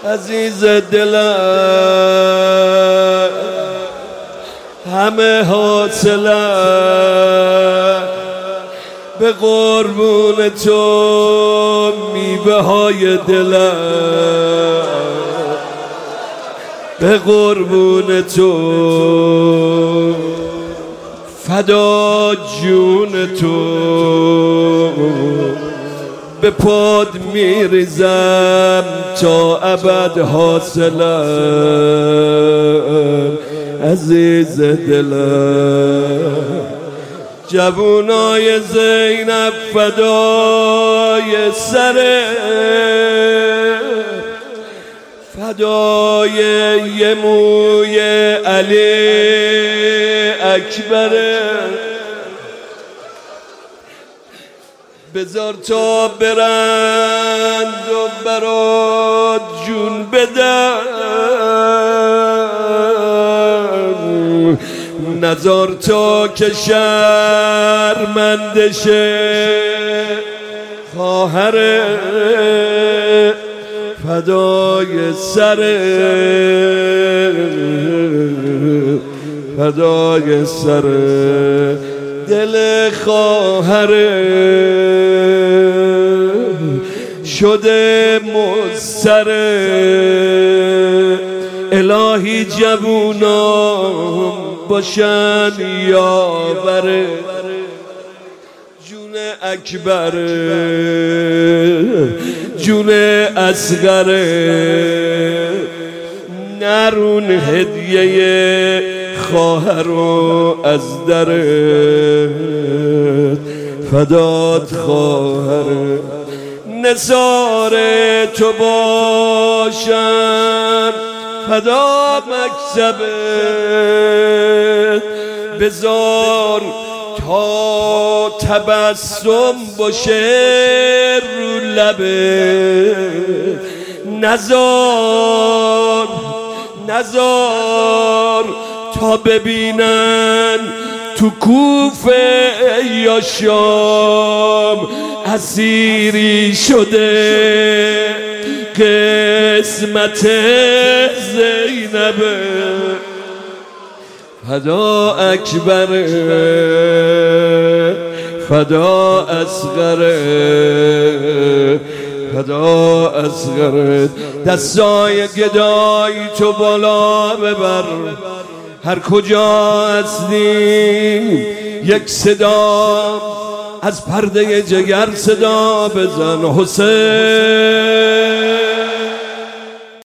عزیز دلم همه حاصلم به قربون تو میوه های دلم به قربون تو فدا جون تو به پاد میریزم تا ابد حاصلم عزیز دلم جوونای زینب فدای سر فدای یه موی علی اکبره بذار تا برند و برات جون بدم نزار تا که شرمندشه خواهر فدای سر فدای سر دل خواهر شده مضطر الهی جوونام باشن یاور جون اکبر جون اصغر نرون هدیه خواهرو از درت فدات خواهر نثار تو باشن فدا مکتبت بذار تا تبسم باشه رو لبت نزار تا ببینن تو کوفه یا شام اسیری شده قسمت زینب فدا اکبر فدا اصغر فدا اصغر دستای گدای تو بالا ببر هر کجا هستی یک صدا از پرده جگر صدا بزن حسین